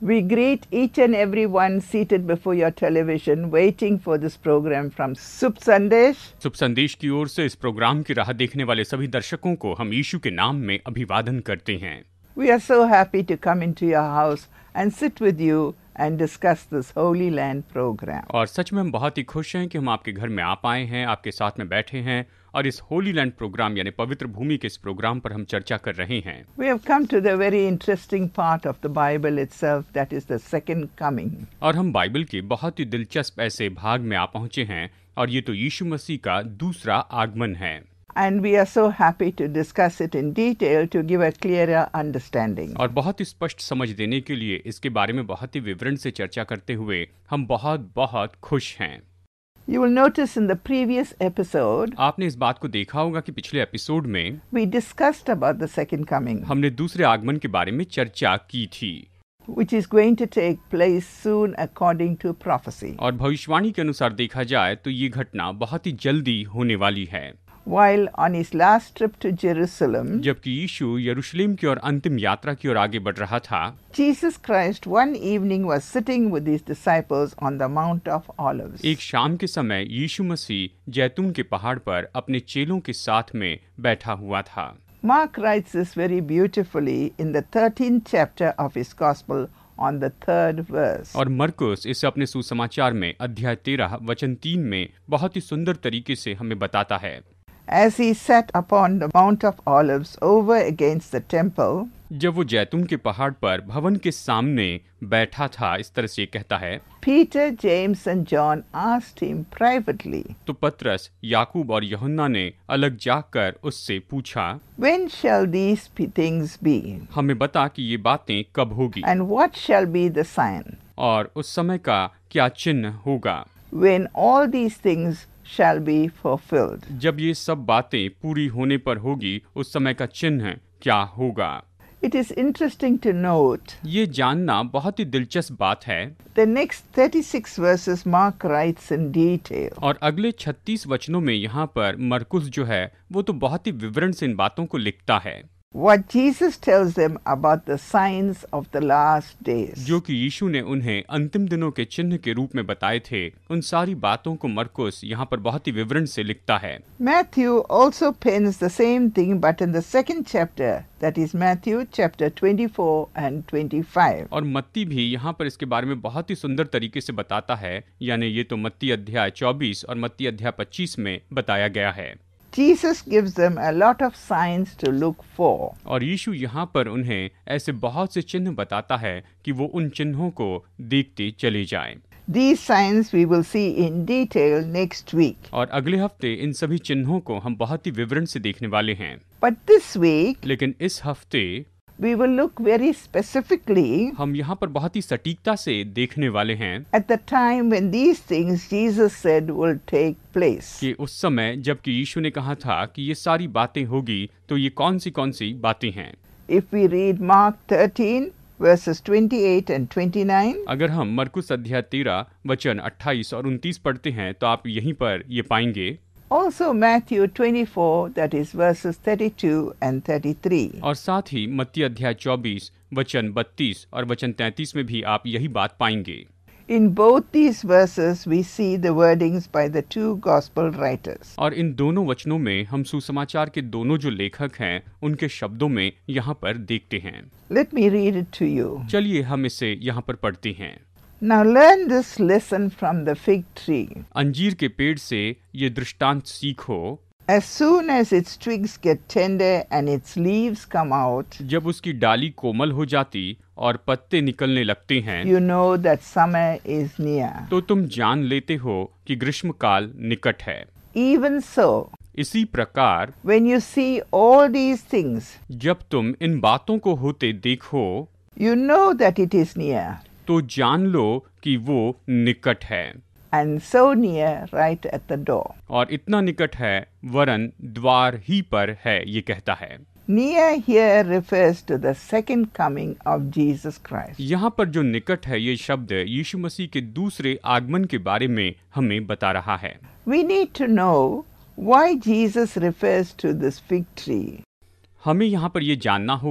We greet each and every one seated before your television waiting for this program from Sup Sandesh. शुभ संदेश की ओर से इस programme की राह देखने वाले सभी दर्शकों को हम यीशु के नाम में अभिवादन करते हैं। We are so happy to come into your house and sit with you and discuss this Holy Land program. और सच में हम बहुत ही खुश हैं कि हम आपके घर में आ पाए हैं, आपके साथ में बैठे हैं और इस होली लैंड प्रोग्राम यानी पवित्र भूमि के इस प्रोग्राम पर हम चर्चा कर रहे हैं। We have come to the very interesting part of the Bible itself, that is the second coming. और हम बाइबल के बहुत ही दिलचस्प ऐसे भाग में आ पहुंचे हैं और ये तो यीशु मसीह का दूसरा आगमन है। And we are so happy to discuss it in detail to give a clearer understanding. और बहुत ही स्पष्ट समझ देने के लिए इसके बारे में बहुत ही विवरण से चर्चा करते हुए हम बहुत बहुत खुश हैं। You will notice in the previous episode, आपने इस बात को देखा होगा कि पिछले एपिसोड में we discussed about the second coming, हमने दूसरे आगमन के बारे में चर्चा की थी which is going to take place soon according to prophecy. और भविष्यवाणी के अनुसार देखा जाए तो ये घटना बहुत ही जल्दी होने वाली है। While on his last trip to Jerusalem, जबकि यीशु यरूशलेम की ओर अंतिम यात्रा की ओर आगे बढ़ रहा था, Jesus Christ one evening was sitting with his disciples on the Mount of Olives. एक शाम के समय यीशु मसीह जैतून के पहाड़ पर अपने चेलों के साथ में बैठा हुआ था। Mark writes this very beautifully in the 13th chapter of his Gospel on the 3rd verse. और मरकुस इसे अपने सुसमाचार में अध्याय 13 वचन 3 में बहुत ही सुंदर तरीके से हमें बताता है। As he sat upon the Mount of Olives over against the temple, जब वो जैतून के पहाड़ पर भवन के सामने बैठा था, इस तरह से कहता है, Peter, James and John asked him privately, तो पतरस, याकूब और यूहन्ना ने अलग जाकर उससे पूछा, When shall these things be? हमें बता कि ये बातें कब होगी And what shall be the sign? और उस समय का क्या चिन्ह होगा When all these things shall be fulfilled. जब ये सब बातें पूरी होने पर होगी, उस समय का चिन्ह क्या होगा। It is interesting to note ये जानना बहुत ही दिलचस्प बात है। the next 36 verses Mark writes in detail. और अगले 36 वचनों में यहाँ पर मरकुस जो है वो तो बहुत ही विवरण से इन बातों को लिखता है। What Jesus tells them about the signs of the last days. जो कि यीशु ने उन्हें अंतिम दिनों के चिन्ह के रूप में बताए थे, उन सारी बातों को मरकुस यहाँ पर बहुत ही विवरण से लिखता है। Matthew also pens the same thing but in the second chapter, that is Matthew chapter 24 and 25. और मत्ती भी यहाँ पर इसके बारे में बहुत ही सुंदर तरीके से बताता है, यानी ये तो मत्ती अध्याय 24 और मत्ती अध्याय 25 में बताया गया है। Jesus gives them a lot of signs to look for. और यीशु यहाँ पर उन्हें ऐसे बहुत से चिन्ह बताता है कि वो उन चिन्हों को देखते चले जाएं। These signs we will see in detail next week. और अगले हफ्ते इन सभी चिन्हों को हम बहुत ही विवरण से देखने वाले हैं। But this week लेकिन इस हफ्ते we will look very specifically हम यहाँ पर बहुत ही सटीकता से देखने वाले हैं at the time when these things Jesus said will take place. कि उस समय जबकि यीशु ने कहा था कि ये सारी बातें होगी, तो ये कौन सी बातें हैं। If we read Mark 13 verses 28 and 29, अगर हम मरकुस अध्याय 13 वचन 28 और 29 पढ़ते हैं तो आप यहीं पर ये पाएंगे। also Matthew 24, that is verses 32 and 33. और साथ ही मत्ती अध्याय 24 वचन 32 और वचन 33 में भी आप यही बात पाएंगे। In both these verses we see the wordings by the two gospel writers. और इन दोनों वचनों में हम सुसमाचार के दोनों जो लेखक हैं उनके शब्दों में यहाँ पर देखते हैं। Let me read it to you. चलिए हम इसे यहाँ पर पढ़ते हैं। Now learn this lesson from the fig tree. अंजीर के पेड़ से ये दृष्टांत सीखो। As soon as its twigs get tender and its leaves come out, जब उसकी डाली कोमल हो जाती और पत्ते निकलने लगते हैं, you know that summer is near. तो तुम जान लेते हो कि ग्रीष्मकाल निकट है। Even so, इसी प्रकार when you see all these things, जब तुम इन बातों को होते देखो, you know that it is near. तो जान लो कि वो निकट है। And so near right at the door. और इतना निकट है वरन द्वार ही पर है, ये कहता है। Near here refers to the second coming of Jesus Christ. यहाँ पर जो निकट है ये शब्द यीशु मसीह के दूसरे आगमन के बारे में हमें बता रहा है। We need to know why Jesus refers to this fig tree. हमें यहाँ पर ये जानना होगा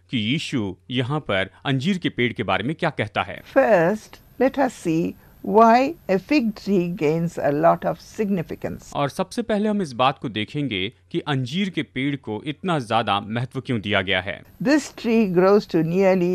कि यीशु यहाँ पर अंजीर के पेड़ के बारे में क्या कहता है। First, let us see why a fig tree gains a lot of significance. और सबसे पहले हम इस बात को देखेंगे कि अंजीर के पेड़ को इतना ज्यादा महत्व क्यों दिया गया है। This tree grows to nearly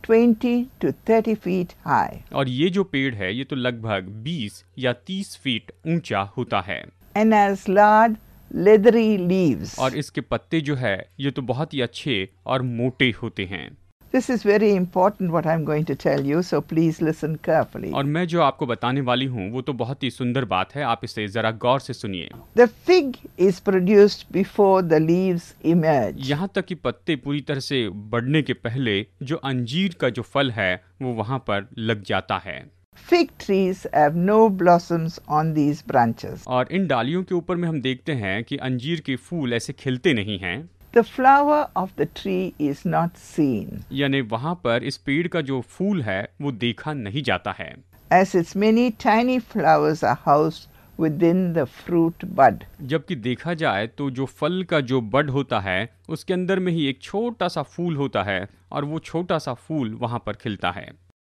20 to 30 feet high. और ये जो पेड़ है ये तो लगभग 20 या 30 फीट ऊंचा होता है। And has large leathery leaves. और इसके पत्ते जो है ये तो बहुत ही अच्छे और मोटे होते हैं। This is very important what I'm going to tell you, so please listen carefully. और मैं जो आपको बताने वाली हूँ वो तो बहुत ही सुंदर बात है, आप इसे जरा गौर से सुनिए। The fig is produced before the leaves emerge. यहाँ तक कि पत्ते पूरी तरह से बढ़ने के पहले जो अंजीर का जो फल है वो वहाँ पर लग जाता है। Fig trees have no blossoms on these branches. और इन डालियों के ऊपर में हम देखते हैं कि अंजीर के फूल ऐसे खिलते नहीं हैं। The flower of the tree is not seen, यानी वहाँ पर इस पेड़ का जो फूल है वो देखा नहीं जाता है। as its many tiny flowers are housed within the fruit bud. जबकि देखा जाए तो जो फल का जो बड होता है उसके अंदर में ही एक छोटा सा फूल होता है और वो छोटा सा फूल वहाँ पर खिलता है।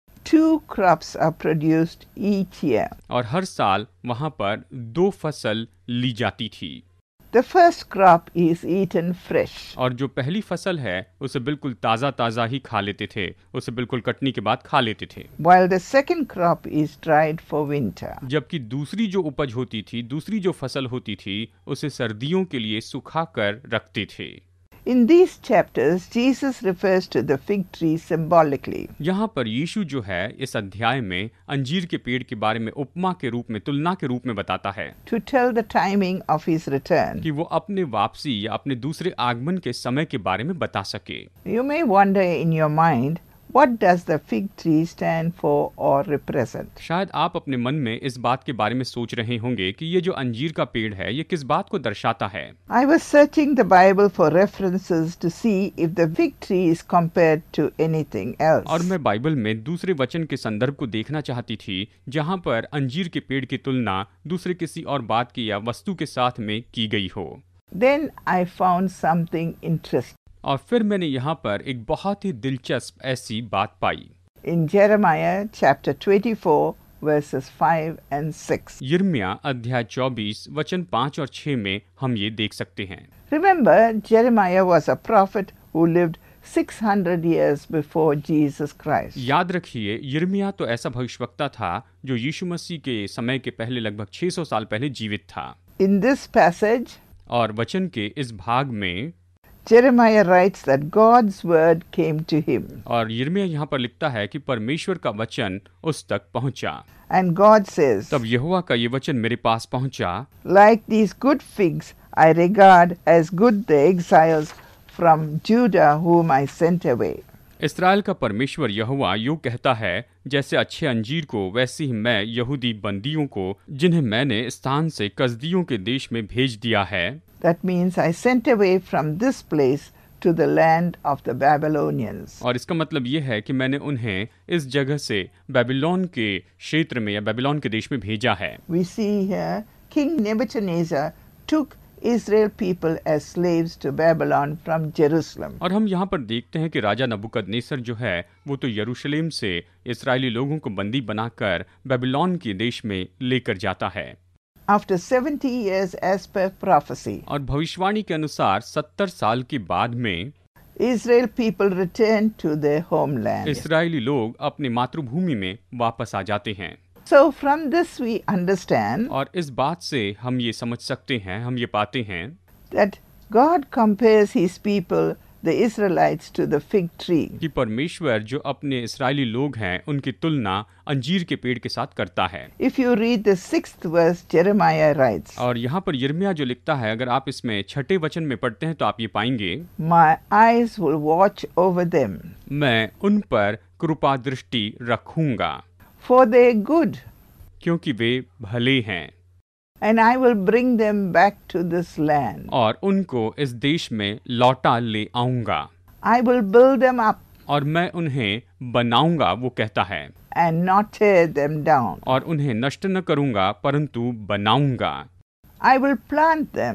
2 crops are produced each year. और हर साल वहाँ पर 2 फसल ली जाती थी। The first crop is eaten fresh, और जो पहली फसल है उसे बिल्कुल ताज़ा ताज़ा ही खा लेते थे, उसे बिल्कुल कटनी के बाद खा लेते थे। while the second crop is dried for winter. जबकि दूसरी जो उपज होती थी, दूसरी जो फसल होती थी, उसे सर्दियों के लिए सुखा कर रखते थे। In these chapters, Jesus refers to the fig tree symbolically. यहाँ पर यीशु जो है इस अध्याय में अंजीर के पेड़ के बारे में उपमा के रूप में, तुलना के रूप में बताता है To tell the timing of his return. कि वो अपने वापसी या अपने दूसरे आगमन के समय के बारे में बता सके। You may wonder in your mind, what does the fig tree stand for or represent? शायद आप अपने मन में इस बात के बारे में सोच रहे होंगे कि ये जो अंजीर का पेड़ है ये किस बात को दर्शाता है। I was searching the Bible for references to see if the fig tree is compared to anything else. और मैं बाइबल में दूसरे वचन के संदर्भ को देखना चाहती थी जहाँ पर अंजीर के पेड़ की तुलना दूसरे किसी और बात की या वस्तु के साथ में की गई हो। Then I found something interesting. और फिर मैंने यहाँ पर एक बहुत ही दिलचस्प ऐसी बात पाई। In Jeremiah chapter 24 verses 5 and 6. यिर्मयाह अध्याय 24 वचन 5 और 6 में हम ये देख सकते हैं। Remember, Jeremiah was a prophet who lived 600 years before Jesus Christ. याद रखिए यिर्मयाह तो ऐसा भविष्यवक्ता था जो यीशु मसीह के समय के पहले लगभग 600 साल पहले जीवित था। In this passage, और वचन के इस भाग में Jeremiah writes that God's word came to him. और यिर्मयाह यहाँ पर लिखता है कि परमेश्वर का वचन उस तक पहुंचा। And God says, तब यहोवा का ये वचन मेरे पास पहुंचा। like these good figs, I regard as good the exiles from Judah whom I sent away. इस्राएल का परमेश्वर यहोवा यूं कहता है, जैसे अच्छे अंजीर को वैसे ही मैं यहूदी बंदियों को जिन्हें मैंने स्थान से कसदियों के देश में भेज दिया है। That means I sent away from this place to the land of the Babylonians. और इसका मतलब ये है कि मैंने उन्हें इस जगह से बेबीलोन के क्षेत्र में या बेबीलोन के देश में भेजा है। We see here King Nebuchadnezzar took Israel people as slaves to Babylon from Jerusalem. और हम यहाँ पर देखते हैं कि राजा नबूकदनेस्सर जो है वो तो यरूशलेम से इस्राएली लोगों को बंदी बनाकर बेबीलोन के देश में लेकर जाता है। After 70 years as per prophecy, और भविष्यवाणी के अनुसार 70 साल के बाद में Israel people returned to their homeland. इस्राएली लोग अपनी मातृभूमि में वापस आ जाते हैं। So from this we understand और इस बात से हम ये समझ सकते हैं, हम ये पाते हैं that God compares his people, the Israelites, to the fig tree. कि परमेश्वर जो अपने इस्राएली लोग हैं उनकी तुलना अंजीर के पेड़ के साथ करता है। If you read the 6th verse, Jeremiah writes, और यहाँ पर यिर्मयाह जो लिखता है, अगर आप इसमें 6ठे वचन में पढ़ते हैं तो आप ये पाएंगे, My eyes will watch over them, मैं उन पर कृपा दृष्टि रखूंगा for their good, क्योंकि वे भले हैं, and I will bring them back to this land. और उनको इस देश में लौटा ले आऊंगा, I will build them up और मैं उन्हें बनाऊंगा, वो कहता है, and not tear them down. और उन्हें नष्ट न करूंगा परंतु बनाऊंगा। I will plant them,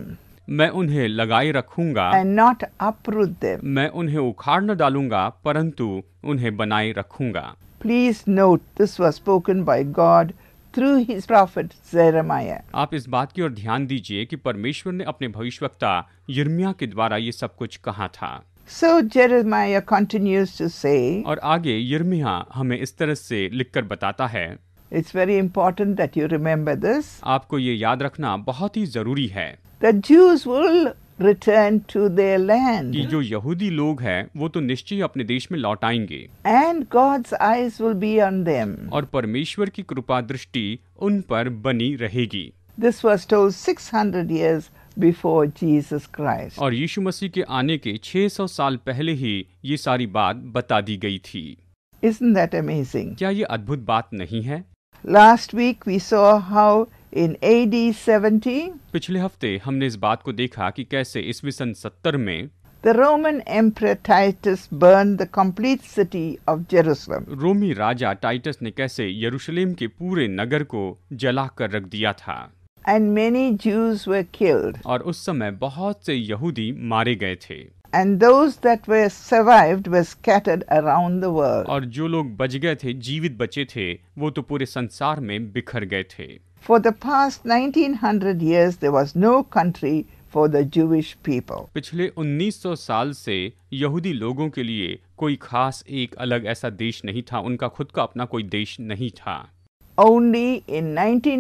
मैं उन्हें लगाए रखूंगा and not uproot them. मैं उन्हें उखाड़ न डालूंगा परंतु उन्हें बनाए रखूंगा। Please note this was spoken by God through his prophet Jeremiah. आप इस बात की ओर ध्यान दीजिए कि परमेश्वर ने अपने भविष्यवक्ता यिर्मयाह के द्वारा ये सब कुछ कहा था। So Jeremiah continues to say, और आगे यिर्मयाह हमें इस तरह से लिखकर बताता है, it's very important that you remember this, आपको ये याद रखना बहुत ही जरूरी है that Jews will return to their land कि जो यहूदी लोग हैं वो तो निश्चय अपने देश में लौट आएंगे and God's eyes will be on them. और परमेश्वर की कृपा दृष्टि उन पर बनी रहेगी। This was told 600 years before Jesus Christ. और यीशु मसीह के आने के 600 साल पहले ही ये सारी बात बता दी गई थी। Isn't that amazing? क्या ये अद्भुत बात नहीं है? Last week we saw how in AD 70 पिछले हफ्ते हमने इस बात को देखा कि कैसे ईस्वी सन 70 में the Roman Emperor Titus burned the complete city of Jerusalem. रोमी राजा टाइटस ने कैसे यरूशलेम के पूरे नगर को जला कर रख दिया था And many Jews were killed. और उस समय बहुत से यहूदी मारे गए थे And those that were survived were scattered around the world. और जो लोग बच गए थे, जीवित बचे थे, वो तो पूरे संसार में बिखर गए थे। For the past 1900 years there was no country for the Jewish people. पिछले 1900 साल से यहूदी लोगों के लिए कोई खास एक अलग ऐसा देश नहीं था, उनका खुद का अपना कोई देश नहीं था। Only in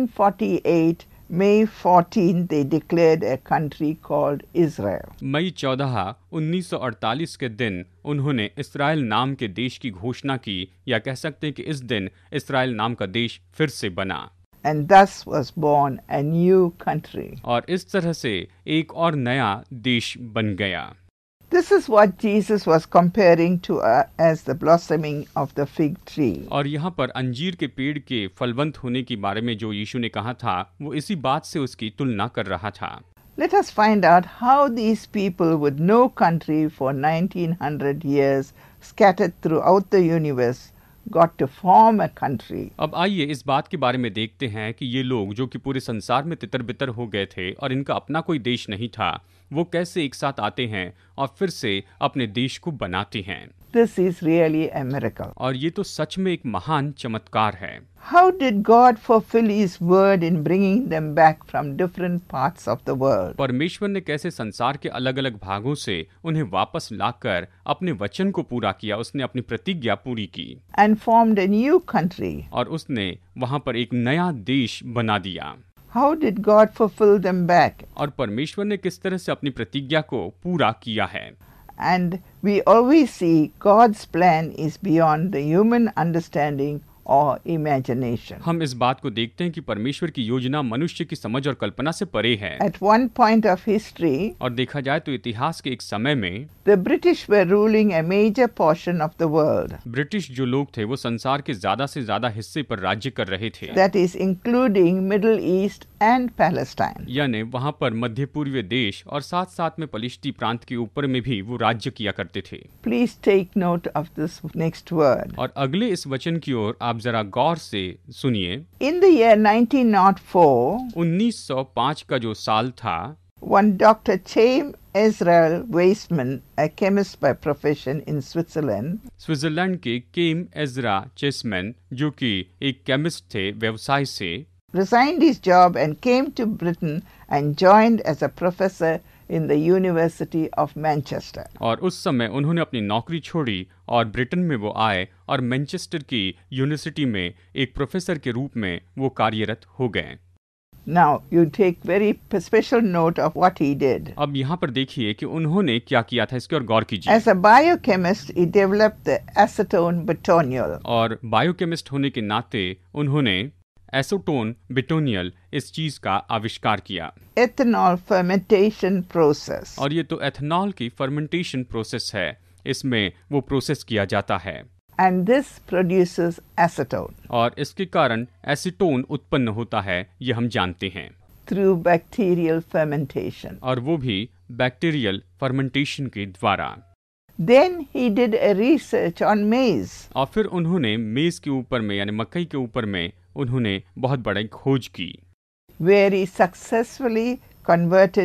1948, May 14, they declared a country called Israel. मई 14, 1948 के दिन उन्होंने इस्राएल नाम के देश की घोषणा की, या कह सकते हैं कि इस दिन इस्राएल नाम का देश फिर से बना। And thus was born a new country. और इस तरह से एक और नया देश बन गया। This is what Jesus was comparing to as the blossoming of the fig tree. और यहाँ पर अंजीर के पेड़ के फलवंत होने के बारे में जो यीशु ने कहा था, वो इसी बात से उसकी तुलना कर रहा था। Let us find out how these people with no country for 1900 years scattered throughout the universe got to form a country. अब आइए इस बात के बारे में देखते हैं कि ये लोग जो कि पूरे संसार में तितर-बितर हो गए थे और इनका अपना कोई देश नहीं था, वो कैसे एक साथ आते हैं और फिर से अपने देश को बनाते हैं। This is really a miracle. और ये तो सच में एक महान चमत्कार है। How did God fulfill His word in bringing them back from different parts of the world? परमेश्वर ने कैसे संसार के अलग-अलग भागों से उन्हें वापस लाकर अपने वचन को पूरा किया, उसने अपनी प्रतिज्ञा पूरी की And formed a new country. और उसने वहां पर एक नया देश बना दिया। How did God fulfill them back? और परमेश्वर ने किस तरह से अपनी प्रतिज्ञा को पूरा किया है। And we always see God's plan is beyond the human understanding or imagination. हम इस बात को देखते हैं कि परमेश्वर की योजना मनुष्य की समझ और कल्पना से परे है। At one point of history, और देखा जाए तो इतिहास के एक समय में the British were ruling a major portion of the world. British जो लोग थे वो संसार के ज्यादा से ज्यादा हिस्से पर राज्य कर रहे थे। That is including Middle East and Palestine. यानी वहाँ पर मध्य पूर्वी देश और साथ साथ में पलिश्ती प्रांत के ऊपर में भी वो राज्य किया करते थे। Please take note of this next word. और अगले इस वचन की ओर आप जरा गौर से सुनिए। In the year 1904, 1905 का जो साल था, one Dr. Chaim Israel Weissman, a chemist by profession in Switzerland, Switzerland के केम एजरा चेसमैन जो कि एक केमिस्ट थे व्यवसाय से, resigned his job and came to Britain and joined as a professor in the University of Manchester. और उस समय उन्होंने अपनी नौकरी छोड़ी और ब्रिटेन में वो आए और मैनचेस्टर की यूनिवर्सिटी में एक प्रोफेसर के रूप में वो कार्यरत हो गए। Now you take very special note of what he did. अब यहाँ पर देखिए कि उन्होंने क्या किया था, इसकी ओर गौर कीजिए। As a biochemist, he developed the acetone butyrial. और बायोकेमिस्ट होने के नाते उन्होंने एसीटोन बिटोनियल इस चीज का आविष्कार किया। Ethanol fermentation process. और ये तो एथेनॉल की फर्मेंटेशन प्रोसेस है, इसमें वो प्रोसेस किया जाता है। And this produces acetone और इसके कारण एसीटोन उत्पन्न होता है, ये हम जानते हैं, through bacterial fermentation. और वो भी बैक्टीरियल फर्मेंटेशन के द्वारा। Then he did a research on maize. और फिर उन्होंने मेज के ऊपर में यानी मकई के ऊपर में उन्होंने बहुत बड़ी खोज की, where he successfully converted it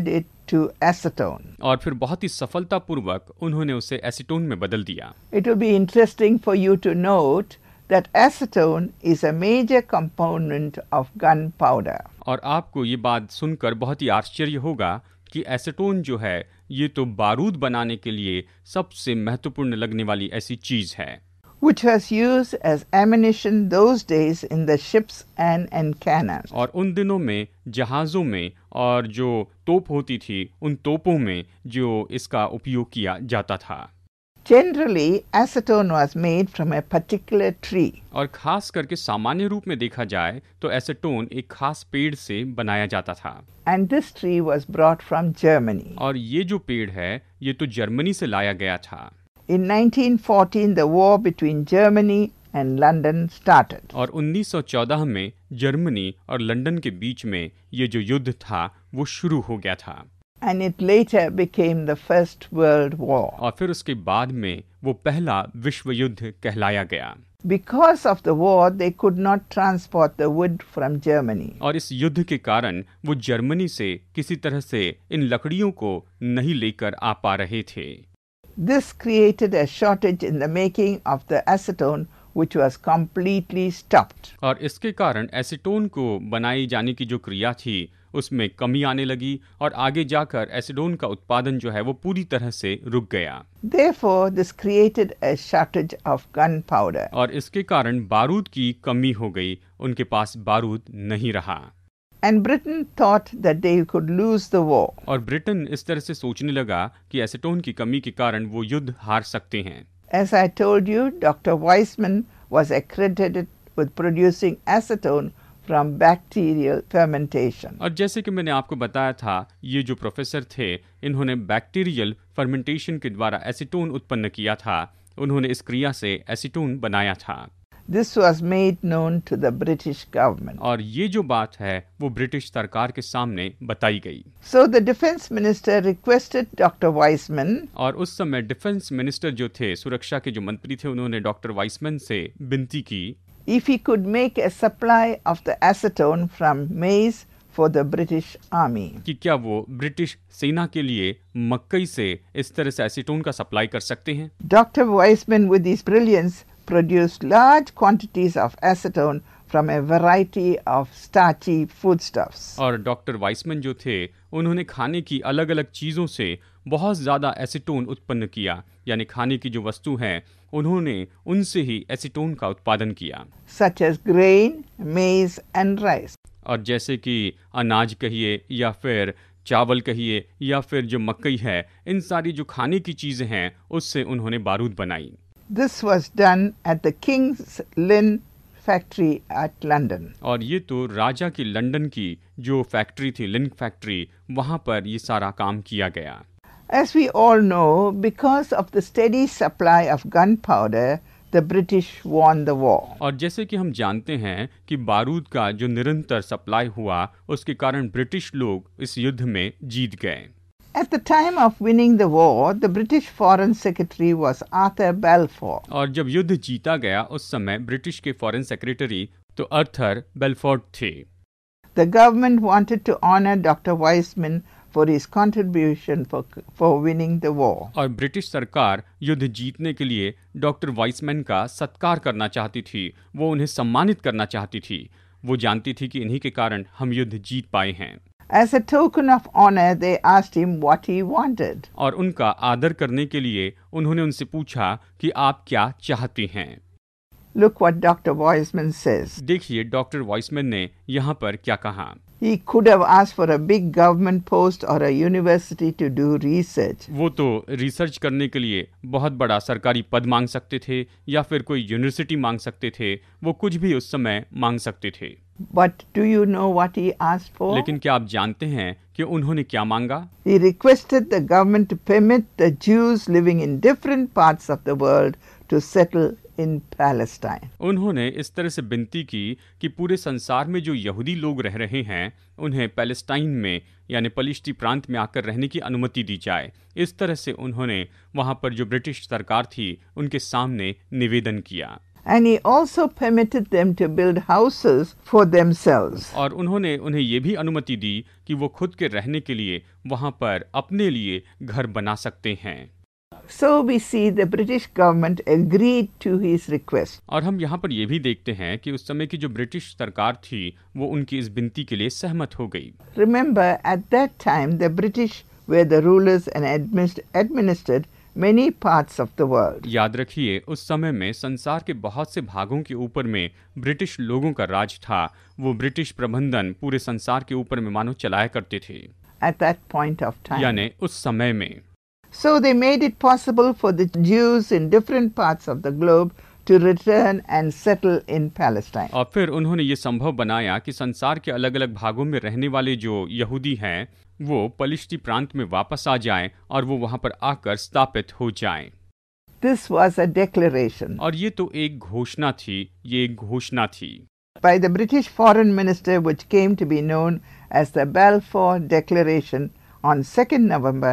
to acetone. और फिर बहुत ही सफलतापूर्वक उन्होंने उसे एसीटोन में बदल दिया। It will be interesting for you to note that acetone is a major component of gunpowder. और आपको ये बात सुनकर बहुत ही आश्चर्य होगा कि एसीटोन जो है ये तो बारूद बनाने के लिए सबसे महत्वपूर्ण लगने वाली ऐसी चीज है, which was used as ammunition those days in the ships and cannons. और उन दिनों में जहाज़ों में और जो तोप होती थी उन तोपों में जो इसका उपयोग किया जाता था। Generally, acetone was made from a particular tree. और खास करके सामान्य रूप में देखा जाए तो एसीटोन एक खास पेड़ से बनाया जाता था। And this tree was brought from Germany. और ये जो पेड़ है ये तो जर्मनी से लाया गया था। In 1914, the war between Germany and London started. और 1914 में जर्मनी और लंदन के बीच में ये जो युद्ध था वो शुरू हो गया था। And it later became the First World War. और फिर उसके बाद में वो पहला विश्व युद्ध कहलाया गया। Because of the war, they could not transport the wood from Germany. और इस युद्ध के कारण वो जर्मनी से किसी तरह से इन लकड़ियों को नहीं लेकर आ पा रहे थे। This created a shortage in the making of the acetone, which was completely stopped. और इसके कारण एसीटोन को बनाई जाने की जो क्रिया थी उसमें कमी आने लगी और आगे जाकर एसीटोन का उत्पादन जो है वो पूरी तरह से रुक गया। Therefore, this created a shortage of gunpowder. और इसके कारण बारूद की कमी हो गई, उनके पास बारूद नहीं रहा। And Britain thought that they could lose the war. और ब्रिटेन इस तरह से सोचने लगा कि एसीटोन की कमी के कारण वो युद्ध हार सकते हैं। As I told you, Dr. Weizmann was accredited with producing acetone from bacterial fermentation. और जैसे कि मैंने आपको बताया था, ये जो प्रोफेसर थे इन्होंने बैक्टीरियल फर्मेंटेशन के द्वारा एसीटोन उत्पन्न किया था। उन्होंने इस क्रिया से एसीटोन बनाया था। This was made known to the British government. और ये जो बात है वो ब्रिटिश सरकार के सामने बताई गई। So the defense minister requested Dr. Weizmann और उस समय डिफेंस मिनिस्टर जो थे, सुरक्षा के जो मंत्री थे, उन्होंने डॉक्टर वाइसमैन से विनती की if he could make a supply of the acetone from maize for the British army. कि क्या वो ब्रिटिश सेना के लिए मकई से इस तरह से एसीटोन का सप्लाई कर सकते हैं। Dr. Weizmann, with his brilliance, produced large quantities of acetone from a variety of starchy foodstuffs. और डॉक्टर वाइसमैन जो थे उन्होंने खाने की अलग अलग चीज़ों से बहुत ज़्यादा एसीटोन उत्पन्न किया, यानी खाने की जो वस्तु हैं उन्होंने उनसे ही एसीटोन का उत्पादन किया, such as grain, maize and rice. और जैसे कि अनाज कहिए या फिर चावल कहिए या फिर जो मकई है, इन सारी जो खाने की चीज़ें हैं उससे उन्होंने बारूद बनाई। This was done at the King's Lynn factory at London. और ये तो राजा की लंदन की जो फैक्ट्री थी, लिन फैक्ट्री, वहाँ पर ये सारा काम किया गया। As we all know, because of the steady supply of gunpowder, the British won the war. और जैसे कि हम जानते हैं कि बारूद का जो निरंतर सप्लाई हुआ उसके कारण ब्रिटिश लोग इस युद्ध में जीत गए। At the time of winning the war, the British Foreign Secretary was Arthur Balfour. और जब युद्ध जीता गया उस समय ब्रिटिश के फॉरेन सेक्रेटरी तो आर्थर बेलफोर्ड थे। The government wanted to honor Dr. Weizmann for his contribution for winning the war. और ब्रिटिश सरकार युद्ध जीतने के लिए डॉक्टर वाइसमैन का सत्कार करना चाहती थी, वो उन्हें सम्मानित करना चाहती थी। वो जानती थी कि इन्हीं के कारण हम युद्ध जीत पाए हैं। As a token of honor, they asked him what he wanted. और उनका आदर करने के लिए उन्होंने उनसे पूछा कि आप क्या चाहती हैं। Look what Dr. Weizmann says. देखिए डॉक्टर वाइसमैन ने यहाँ पर क्या कहा। He could have asked for a big government post or a university to do research. वो तो रिसर्च करने के लिए बहुत बड़ा सरकारी पद मांग सकते थे या फिर कोई यूनिवर्सिटी मांग सकते थे, वो कुछ भी उस समय मांग सकते थे। But do you know what he asked for? लेकिन क्या आप जानते हैं कि उन्होंने क्या मांगा? He requested the government to permit the Jews living in different parts of the world to settle in Palestine. उन्होंने इस तरह से विनती की कि पूरे संसार में जो यहूदी लोग रह रहे हैं उन्हें पैलेस्टाइन में यानी पलिश्ती प्रांत में आकर रहने की अनुमति दी जाए। इस तरह से उन्होंने वहां पर जो ब्रिटिश सरकार थी उनके सामने निवेदन किया। And he also permitted them to build houses for themselves. और उन्होंने उन्हें ये भी अनुमति दी कि वो खुद के रहने के लिए वहां पर अपने लिए घर बना सकते हैं। So we see the British government agreed to his request. और हम यहाँ पर यह भी देखते हैं कि उस समय की जो ब्रिटिश सरकार थी वो उनकी इस विनती के लिए सहमत हो गई। Remember, at that time the British were the rulers and administered many parts of the world. याद रखिए, उस समय में संसार के बहुत से भागों के ऊपर में ब्रिटिश लोगों का राज था। वो ब्रिटिश प्रबंधन पूरे संसार के ऊपर में मानो चलाया करते थे At that point of time. यानी उस समय में। So they made it possible for the Jews in different parts of the globe to return and settle in Palestine. और फिर उन्होंने ये संभव बनाया कि संसार के अलग अलग भागों में रहने वाले जो यहूदी हैं वो पलिश्ती प्रांत में वापस आ जाएं और वो वहां पर आकर स्थापित हो जाएं। This was a declaration और ये तो एक घोषणा थी, ये एक घोषणा थी by the British foreign minister which came to be known as the Balfour Declaration on 2nd November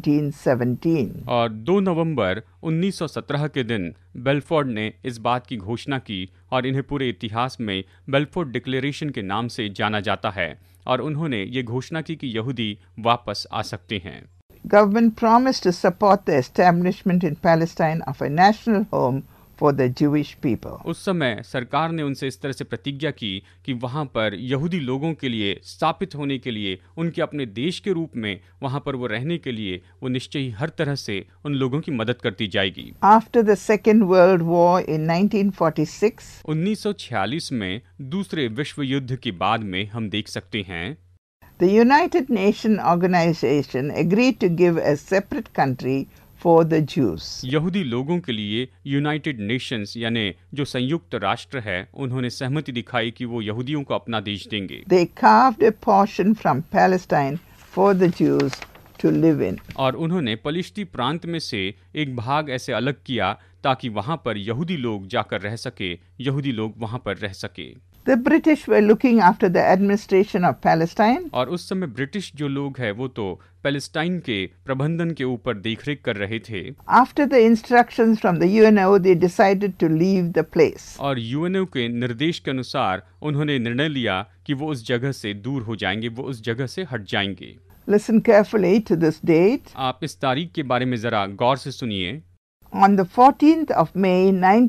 1917. और 2 नवंबर 1917 के दिन बेलफोर्ड ने इस बात की घोषणा की और इन्हें पूरे इतिहास में बेलफोर्ड डिक्लेरेशन के नाम से जाना जाता है। और उन्होंने ये घोषणा की कि यहूदी वापस आ सकते हैं। Government promised to support the establishment in Palestine of a national home for the Jewish people. उस समय सरकार ने उनसे इस तरह से प्रतिज्ञा की कि वहां पर यहूदी लोगों के लिए स्थापित होने के लिए, उनके अपने देश के रूप में वहां पर वो रहने के लिए वो निश्चय ही हर तरह से उन लोगों की मदद करती जाएगी। After the Second World War in 1946, 1946 में दूसरे विश्व युद्ध के बाद में हम देख सकते हैं the United Nations Organization agreed to give a separate country for the Jews. यहूदी लोगों के लिए यूनाइटेड नेशंस यानी जो संयुक्त राष्ट्र है, उन्होंने सहमति दिखाई कि वो यहूदियों को अपना देश देंगे। They carved a portion from Palestine for the Jews to live in. और उन्होंने पलिश्ती प्रांत में से एक भाग ऐसे अलग किया ताकि वहां पर यहूदी लोग जाकर रह सके, यहूदी लोग वहां पर रह सके। The British were looking after the administration of Palestine. और उस समय ब्रिटिश जो लोग हैं वो तो पैलेस्टाइन के प्रबंधन के ऊपर देखरेख कर रहे थे। After the instructions from the UNO, they decided to leave the place. और यूएनओ के निर्देश के अनुसार उन्होंने निर्णय लिया कि वो उस जगह से दूर हो जाएंगे, वो उस जगह से हट जाएंगे। Listen carefully to this date. आप इस तारीख के बारे में जरा गौर से सुनिए। On the 14th of May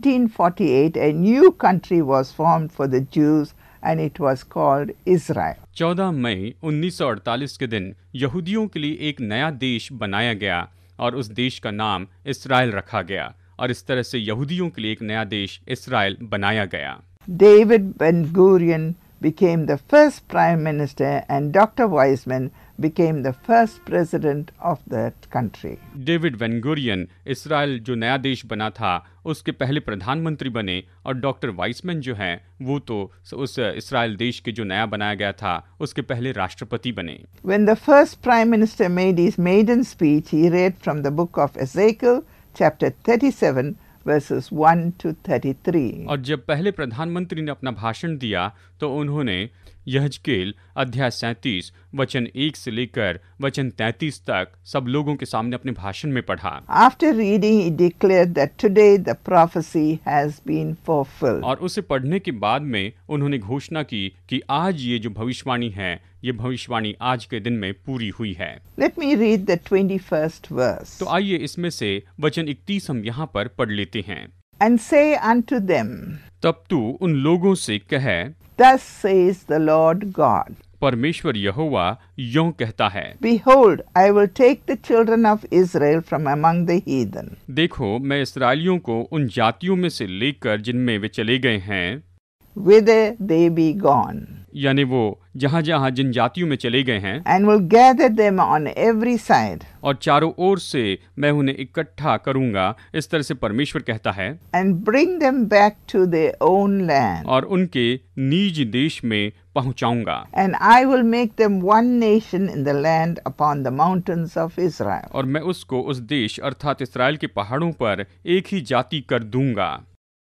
1948, a new country was formed for the Jews and it was called Israel. 14 मई 1948 के दिन यहूदियों के लिए एक नया देश बनाया गया और उस देश का नाम इस्राएल रखा गया और इस तरह से यहूदियों के लिए एक नया देश इस्राएल बनाया गया। David Ben-Gurion became the first prime minister and Dr. Weizmann became the first president of that country. David Ben Gurion इस्राएल जो नया देश बना था उसके पहले प्रधानमंत्री बने और डॉक्टर वाइसमैन जो हैं वो तो उस इस्राएल देश के जो नया बनाया गया था उसके पहले राष्ट्रपति बने। When the first prime minister made his maiden speech, he read from the book of Ezekiel, chapter 37, verses 1 to 33. और जब पहले प्रधानमंत्री ने अपना भाषण दिया तो उन्होंने यहजकेल अध्याय 37 वचन 1 से लेकर वचन 33 तक सब लोगों के सामने अपने भाषण में पढ़ा। After reading, he declared that today the prophecy has been fulfilled. और उसे पढ़ने के बाद में उन्होंने घोषणा की कि आज ये जो भविष्यवाणी है, ये भविष्यवाणी आज के दिन में पूरी हुई है। Let me read the 21st verse. तो आइए इसमें से वचन 31 हम यहाँ पर पढ़ लेते हैं। And say unto them, तब तू उन लोगों से कह, Thus says the Lord God, परमेश्वर यहोवा यों कहता है, Behold, I will take the children of Israel from among the heathen. देखो मैं इस्राएलियों को उन जातियों में से लेकर जिनमें वे चले गए हैं, whither they be gone, यानी वो जहाँ जहाँ जिन जातियों में चले गए हैं, and will gather them on every side, और चारों ओर से मैं उन्हें इकट्ठा करूंगा, इस तरह से परमेश्वर कहता है, and bring them back to their own land. और उनके निज देश में पहुंचाऊंगा, And I will make them one nation in the land upon the mountains of Israel. और मैं उसको उस देश अर्थात इस्राएल के पहाड़ों पर एक ही जाति कर दूंगा।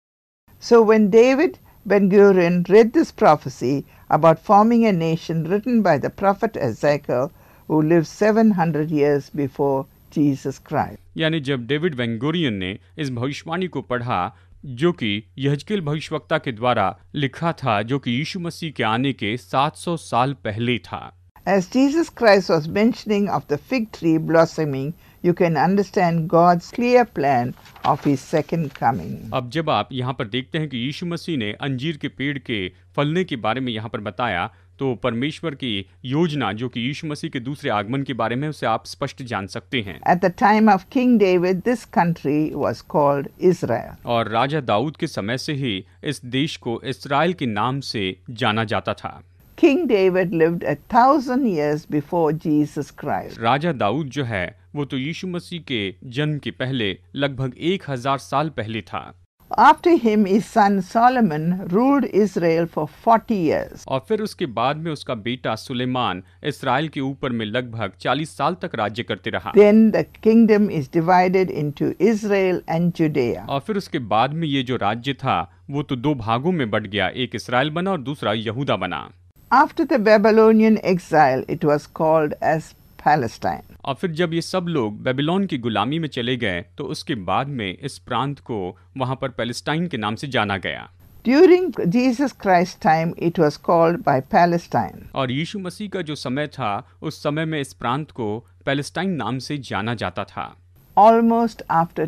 So when David Ben-Gurion read this prophecy about forming a nation written by the prophet Ezekiel, who lived 700 years before Jesus Christ. यानी जब डेविड वेन-गुरियन ने इस भविष्यवाणी को पढ़ा जो कि यहजकेल भविष्यवक्ता के द्वारा लिखा था, जो कि यीशु मसीह के आने के 700 साल पहले था। As Jesus Christ was mentioning of the fig tree blossoming, you can understand God's clear plan of his second coming. अब जब आप यहाँ पर देखते हैं कि यीशु मसीह ने अंजीर के पेड़ के फलने के बारे में यहाँ पर बताया, तो परमेश्वर की योजना जो कि यीशु मसीह के दूसरे आगमन के बारे में, उसे आप स्पष्ट जान सकते हैं। At the time of King David, this country was called Israel. और राजा दाऊद के समय से ही इस देश को इस्राएल के नाम से जाना जाता था। King David lived 1,000 years before Jesus Christ. राजा दाऊद जो है वो तो यीशु मसीह के जन्म के पहले लगभग 1000 साल पहले था। After him, his son Solomon ruled Israel for 40 years. और फिर उसके बाद में उसका बेटा सुलेमान इस्राएल के ऊपर में लगभग 40 साल तक राज्य करते रहा। Then the kingdom is divided into Israel and Judea. और फिर उसके बाद में ये जो राज्य था वो तो दो भागों में बट गया, एक इस्राएल बना और दूसरा यहूदा बना। After the Babylonian exile, it was called as Palestine. और फिर जब ये सब लोग बेबीलोन की गुलामी में चले गए, तो उसके बाद में इस प्रांत को वहां पर पैलेस्टाइन के नाम से जाना गया। During Jesus Christ's time, it was called by Palestine. और यीशु मसीह का जो समय था, उस समय में इस प्रांत को पैलेस्टाइन नाम से जाना जाता था। Almost after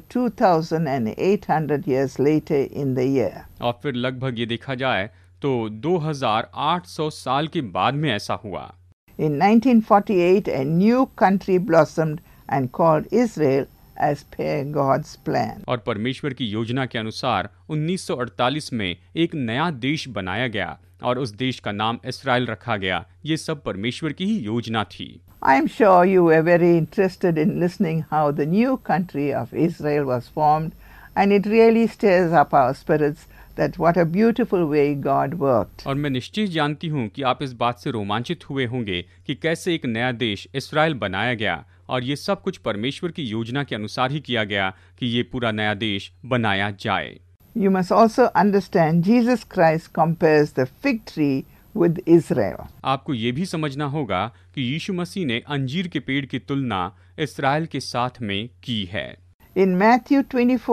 2,800 years later in the year. और फिर लगभग ये देखा जाए तो 2800 साल के बाद में ऐसा हुआ। In 1948, a new country blossomed and called Israel as per God's plan. और परमेश्वर की योजना के अनुसार 1948 में एक नया देश बनाया गया और उस देश का नाम इस्राएल रखा गया। ये सब परमेश्वर की ही योजना थी। I am sure you were very interested in listening how the new country of Israel was formed, and it really stirs up our spirits that what a beautiful way God worked. और मैं निश्चय जानती हूँ कि आप इस बात से रोमांचित हुए होंगे कि कैसे एक नया देश इस्राएल बनाया गया, और ये सब कुछ परमेश्वर की योजना के अनुसार ही किया गया कि ये पूरा नया देश बनाया जाए। You must also understand Jesus Christ compares the fig tree with Israel. आपको ये भी समझना होगा कि यीशु मसीह ने अंजीर के पेड़ की तुलना इस्राएल के साथ में की है। In Matthew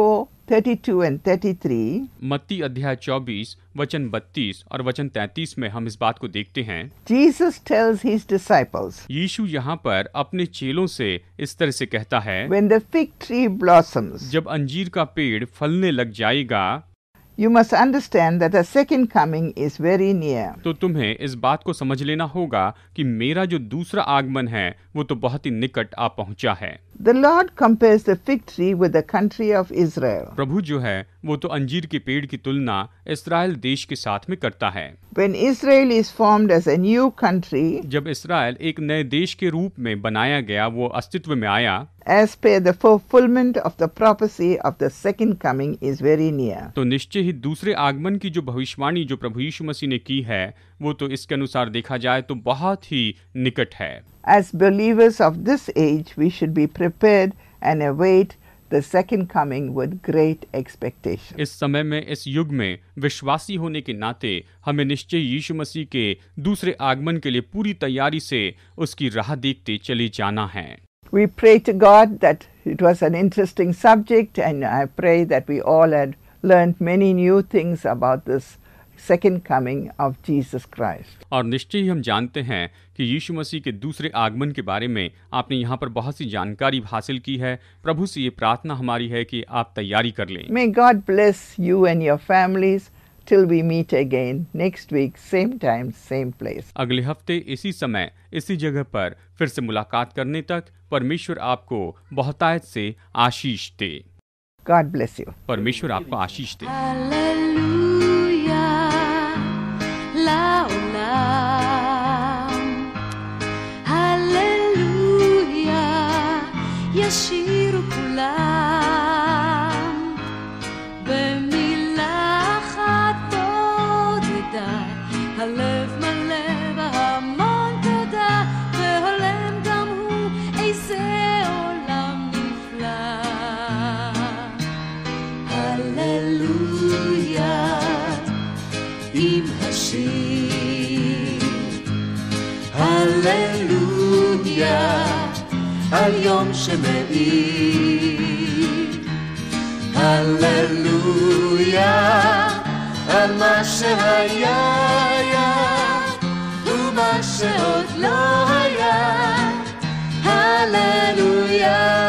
24:32 and 33, मत्ती अध्याय 24 वचन 32 और वचन 33 में हम इस बात को देखते हैं। Jesus tells his disciples, यीशु यहाँ पर अपने चेलों से इस तरह से कहता है, when the fig tree blossoms, जब अंजीर का पेड़ फलने लग जाएगा, you must understand that the second coming is very near. तो तुम्हें इस बात को समझ लेना होगा कि मेरा जो दूसरा आगमन है वो तो बहुत ही निकट आ पहुंचा है। The Lord compares the fig tree with the country of Israel. प्रभु जो है वो तो अंजीर के पेड़ की तुलना इस्राएल देश के साथ में करता है। When Israel is formed as a new country, जब इस्राएल एक नए देश के रूप में बनाया गया, वो अस्तित्व में आया, as per the fulfillment of the prophecy of the second coming is very near. तो निश्चय ही दूसरे आगमन की जो भविष्यवाणी जो प्रभु यीशु मसीह ने की है, वो तो इसके अनुसार देखा जाए तो बहुत ही निकट है। As believers of this age, we should be prepared and await the second coming with great expectation. इस समय में, इस युग में विश्वासी होने के नाते हमें निश्चय यीशु मसीह के दूसरे आगमन के लिए पूरी तैयारी से उसकी राह देखते चले जाना है। We pray to God that it was an interesting subject, and I pray that we all had learned many new things about this second coming of Jesus Christ. और निश्चय ही हम जानते हैं कि यीशु मसीह के दूसरे आगमन के बारे में आपने यहाँ पर बहुत सी जानकारी हासिल की है। प्रभु से ये प्रार्थना हमारी है कि आप तैयारी कर लें। May God bless you and your families till we meet again next week, same time, same place. अगले हफ्ते इसी समय इसी जगह पर फिर से मुलाकात करने तक परमेश्वर आपको बहुतायत से आशीष दे। God bless you. परमेश्वर आपको आशीष दे। ישירו כולם במילה אחת תודה, הלב מלא בהמון תודה, והולם גם הוא איזה עולם נפלא. הללויה עם השיר, הללויה על יום שמאיר, הללויה על מה שהיה ומה שעוד לא היה. הללויה